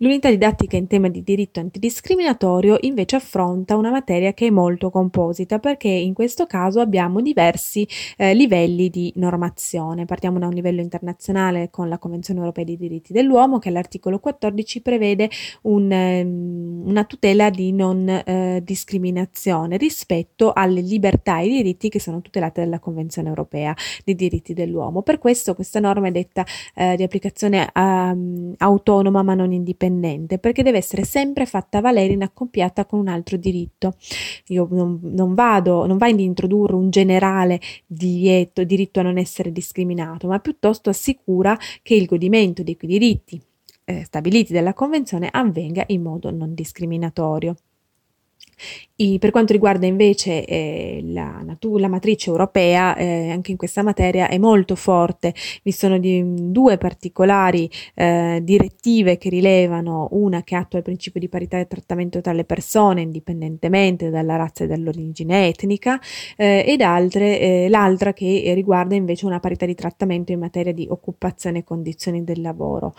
L'unità didattica in tema di diritto antidiscriminatorio invece affronta una materia che è molto composita, perché in questo caso abbiamo diversi livelli di normazione. Partiamo da un livello internazionale con la Convenzione europea dei diritti dell'uomo, che all'articolo 14 prevede una tutela di non discriminazione rispetto alle libertà e ai diritti che sono tutelate dalla Convenzione europea dei diritti dell'uomo. Per questo questa norma è detta di applicazione autonoma ma non indipendente, perché deve essere sempre fatta valere in accoppiata con un altro diritto. Io non vado ad introdurre un generale divieto, diritto a non essere discriminato, ma piuttosto assicura che il godimento di quei diritti stabiliti dalla Convenzione avvenga in modo non discriminatorio. Per quanto riguarda invece la matrice europea, anche in questa materia è molto forte. Vi sono due particolari direttive che rilevano, una che attua il principio di parità di trattamento tra le persone indipendentemente dalla razza e dall'origine etnica, ed l'altra che riguarda invece una parità di trattamento in materia di occupazione e condizioni del lavoro.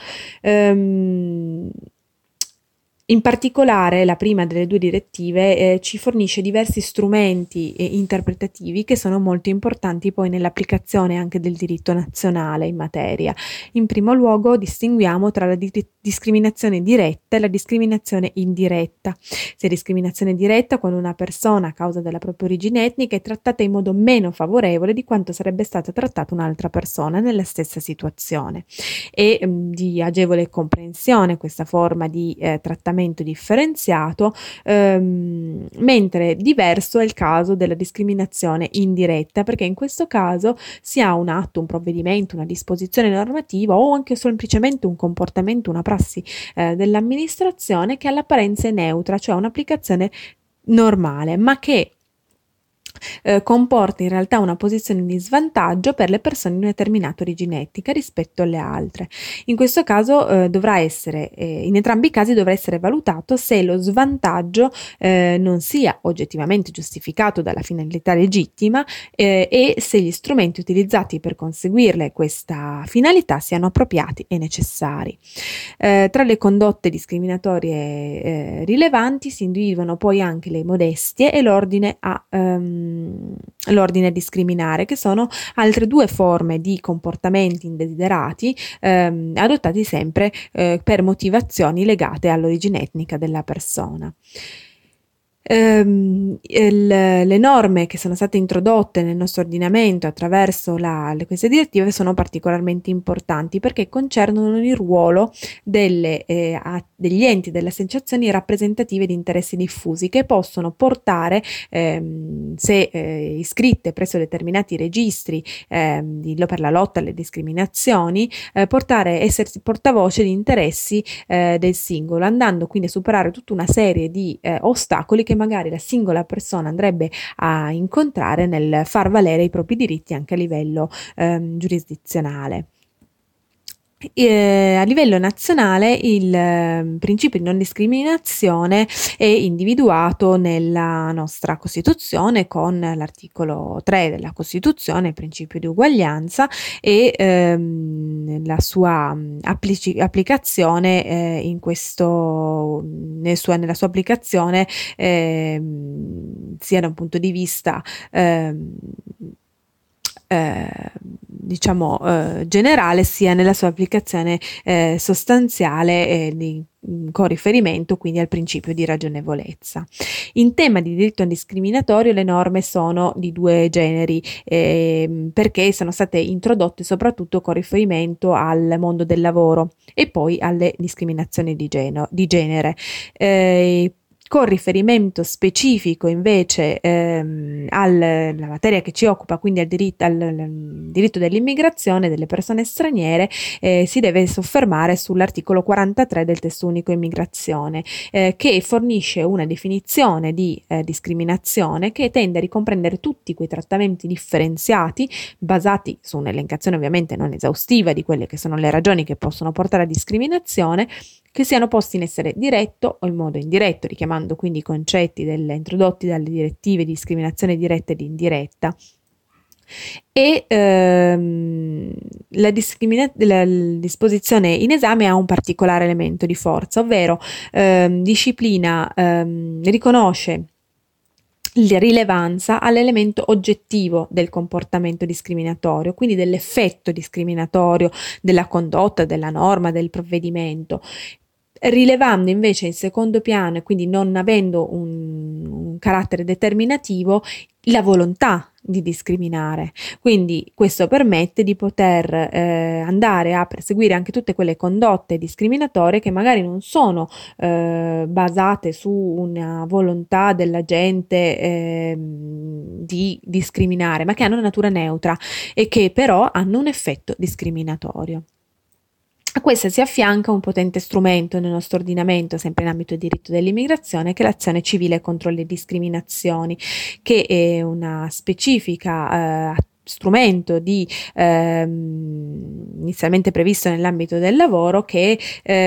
In particolare, la prima delle due direttive ci fornisce diversi strumenti interpretativi che sono molto importanti poi nell'applicazione anche del diritto nazionale in materia. In primo luogo distinguiamo tra la discriminazione diretta e la discriminazione indiretta. Se discriminazione diretta, quando una persona a causa della propria origine etnica è trattata in modo meno favorevole di quanto sarebbe stata trattata un'altra persona nella stessa situazione. E di agevole comprensione questa forma di trattamento differenziato, mentre diverso è il caso della discriminazione indiretta, perché in questo caso si ha un atto, un provvedimento, una disposizione normativa o anche semplicemente un comportamento, una prassi dell'amministrazione che all'apparenza è neutra, cioè un'applicazione normale, ma che comporta in realtà una posizione di svantaggio per le persone di una determinata origine etnica rispetto alle altre. In questo caso in entrambi i casi dovrà essere valutato se lo svantaggio non sia oggettivamente giustificato dalla finalità legittima e se gli strumenti utilizzati per conseguirle questa finalità siano appropriati e necessari. Tra le condotte discriminatorie rilevanti si individuano poi anche le modestie e l'ordine a discriminare, che sono altre due forme di comportamenti indesiderati adottati sempre per motivazioni legate all'origine etnica della persona. Le norme che sono state introdotte nel nostro ordinamento attraverso queste direttive sono particolarmente importanti, perché concernono il ruolo degli enti, delle associazioni rappresentative di interessi diffusi, che possono portare, se iscritte presso determinati registri per la lotta alle discriminazioni, essersi portavoce di interessi del singolo, andando quindi a superare tutta una serie di ostacoli che magari la singola persona andrebbe a incontrare nel far valere i propri diritti anche a livello giurisdizionale. A livello nazionale il principio di non discriminazione è individuato nella nostra Costituzione con l'articolo 3 della Costituzione, il principio di uguaglianza, e la sua applicazione nella sua applicazione sia da un punto di vista generale, sia nella sua applicazione sostanziale con riferimento quindi al principio di ragionevolezza. In tema di diritto discriminatorio le norme sono di due generi, perché sono state introdotte soprattutto con riferimento al mondo del lavoro e poi alle discriminazioni di genere. Con riferimento specifico invece alla materia che ci occupa, quindi al diritto dell'immigrazione delle persone straniere, si deve soffermare sull'articolo 43 del testo unico immigrazione, che fornisce una definizione di discriminazione che tende a ricomprendere tutti quei trattamenti differenziati basati su un'elencazione ovviamente non esaustiva di quelle che sono le ragioni che possono portare a discriminazione, che siano posti in essere diretto o in modo indiretto, richiamando quindi i concetti introdotti dalle direttive di discriminazione diretta ed indiretta. E la disposizione in esame ha un particolare elemento di forza, ovvero disciplina, riconosce la rilevanza all'elemento oggettivo del comportamento discriminatorio, quindi dell'effetto discriminatorio della condotta, della norma, del provvedimento, rilevando invece in secondo piano e quindi non avendo un carattere determinativo la volontà di discriminare. Quindi questo permette di poter andare a perseguire anche tutte quelle condotte discriminatorie che magari non sono basate su una volontà della gente di discriminare, ma che hanno una natura neutra e che però hanno un effetto discriminatorio. A questa si affianca un potente strumento nel nostro ordinamento, sempre in ambito di diritto dell'immigrazione, che è l'azione civile contro le discriminazioni, che è una specifica strumento inizialmente previsto nell'ambito del lavoro che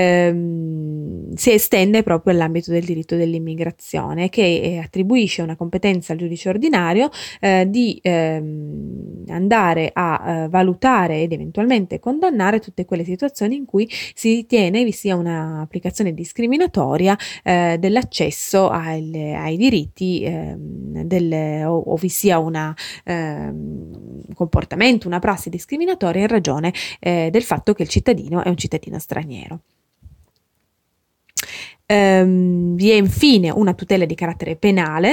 si estende proprio all'ambito del diritto dell'immigrazione, che attribuisce una competenza al giudice ordinario di andare a valutare ed eventualmente condannare tutte quelle situazioni in cui si ritiene vi sia un'applicazione discriminatoria dell'accesso ai diritti o vi sia un comportamento, una prassi discriminatoria in ragione del fatto che il cittadino è un cittadino straniero. Vi è infine una tutela di carattere penale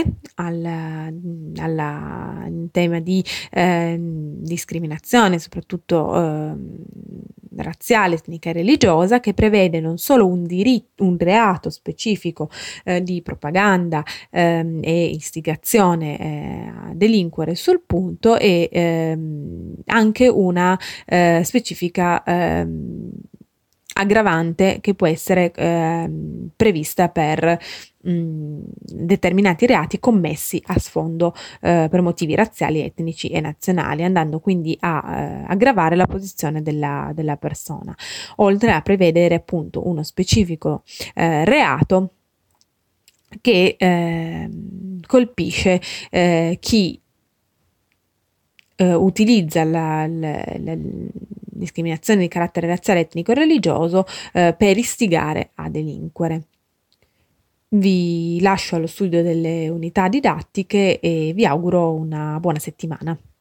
in tema di discriminazione, soprattutto razziale, etnica e religiosa, che prevede non solo un reato specifico di propaganda e istigazione a delinquere sul punto e anche una specifica aggravante che può essere prevista per determinati reati commessi a sfondo per motivi razziali, etnici e nazionali, andando quindi a aggravare la posizione della persona, oltre a prevedere appunto uno specifico reato che colpisce chi utilizza la discriminazione di carattere razziale, etnico e religioso per istigare a delinquere. Vi lascio allo studio delle unità didattiche e vi auguro una buona settimana.